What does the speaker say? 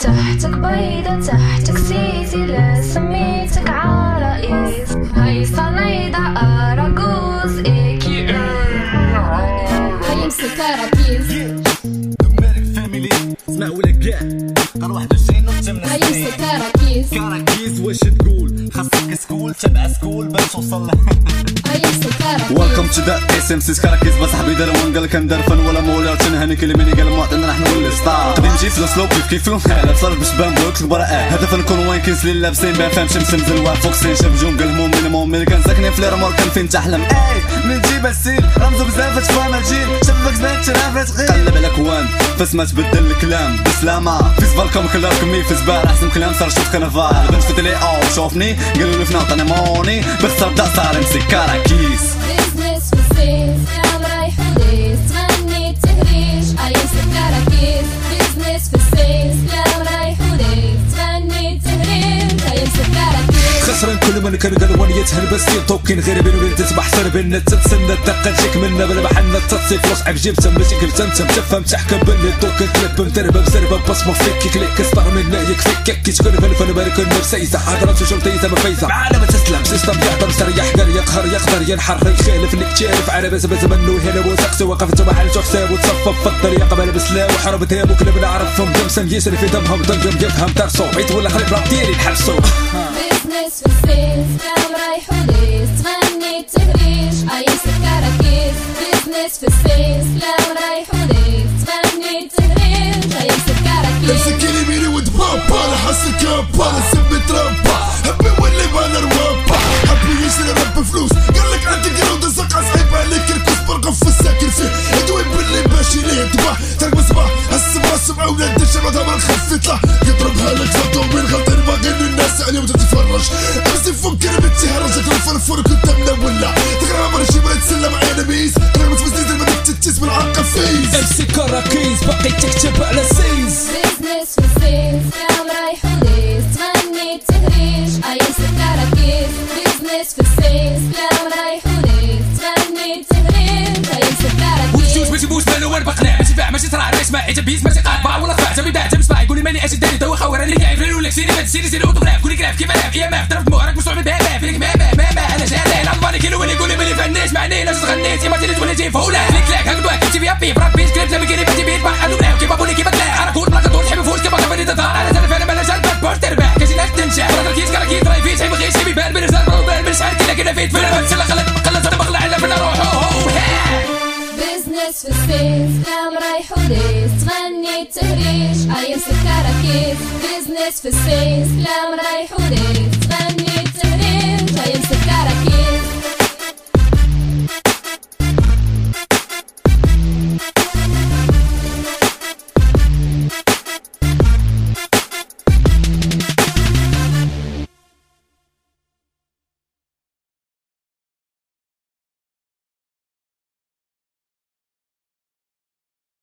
تحتك بيضة تحتك سيتي لا سميتك عرايس هاي صنيدة أراجوز إيكي هاي مسكرة كيز اسمع ولا كاع قال 21 نقطة من هاي مسكرة كيز كراكيز واش تقول خاصك سكول تبع سكول باش توصل هاي مسكرة ويلكم تو ذا اس ام سي كراكيز بصاحبي دار وان قال كندار فن ولا مولا تنهني كلمني قال معطينا راح نقول ستار قديم جي في السلوب كيفو لا بصرف باش بان بلوك البراء هدف نكون وين كنسلي لابسين بان فهم شمس مزلوع فوكسين شاف جون قال هموم من كان ساكنين في ليرمور كان فين تحلم اي من جيب السيل رمزو بزاف تفهم الجيل شبك زبات شرافة تغير قلب الاكوان بس ما تبدل الكلام بسلامة في زبالكم كلاركم مي في زبال احسن كلام صار شوف كنفال بنت فتلي او شوفني قالوا لي فناط انا موني بخسر دا صار امسك كراكيز بيزنس وسيس كلام رايح وديس تغني تهريج ايمسك كراكيز بيزنس وسيس كلام رايح وديس تغني تهريج ايمسك كراكيز خسران كل من كان قالوا يتهل بس توكين غير بين وين تسبح سر بين تتسنى الدقه تجيك منا بلا محل تصيف روس عب جيب تم مشكل تمتم تفهم تحكم باللي دوك كليب مدربه بسربه بصمه فيك كليك استغ منا يكفيك كي تكون فن بارك النفس يسح حضرات شرطيه ما فيزه معانا ما تسلم سيستم يعطر سريح قال يقهر يقدر ينحر يخالف اللي كتشارف على بس منه هنا وسقس وقفت محل حساب وتصفف في الطريق قبل بسلا وحرب تام وكلب نعرفهم دمسن يسري في دمهم ضلهم يفهم درسو عيط ولا خلي رابطيري نحبسو بيزنس وسيس كلام رايح وديس تغني تهريج ايمسك كراكيز بيزنس وسيس كلام رايح وديس تغني تهريج ايمسك كراكيز امسك يميني ودبابا لحسك يابا لسمي ترابا حبي ولي بانا روابا حبي يشري رب فلوس قالك عندي قرود الزقع صعيب عليك الكوس برغف الساكن فيه ادوي باللي ماشي ليه تباح ترك مصباح السبعة سبعة ولاد الشباب ما نخف يطلع يضربها لك فطو من غلطين باقين الناس عليهم تتفرج امسي فكر بتهرج الفرفور كنت منولا تقرا مرشي بلا تسلم على نبيس تقرا متفزيز بدك تتجس بالعقه فيز امسك كراكيز باقي تكتب على سيز بيزنس وسيس كلام رايح وديس تغني تهريج ايمسك كراكيز بيزنس وسيس كلام رايح وديس تغني تهريج ايمسك كراكيز وتجوز ماشي بوش بالو وين بقنع ماشي فاهم ماشي صراع ماشي ما بيس ماشي قاطع ولا طفع تبي باع تبي يقول لي ماني اش داري تو خور راني قاعد ولا سيري ما تسيري سيري اوتوغراف كل كراف كيف انا يا ما ضربت مورك مش صعب بها فيك ما انا جاي العظماني كيلو اللي يقول لي ماني فنيش معني ناس غنيت ما تريد ولا جي فولا فيك لاك هكذا كنت في ابي براب بيش كليب لما كيري باتي بيت بحال ولا كيف ابوني كيف تلاقي على كل بلاصه تحب فوش كيف غادي تدار على زلف انا بلا جلب بورت تربح كاين ناس تنجح برا كيس كراكيز راي فيش ما بغيش يبان بالرزق بالمش عارف كذا فيت فينا بنسلق خلت انا بغلع على بنا روحو بيزنس وسيس كلام رايح وديس تغني تهريج ايمسك كراكيز بيزنس وسيس كلام رايح وديس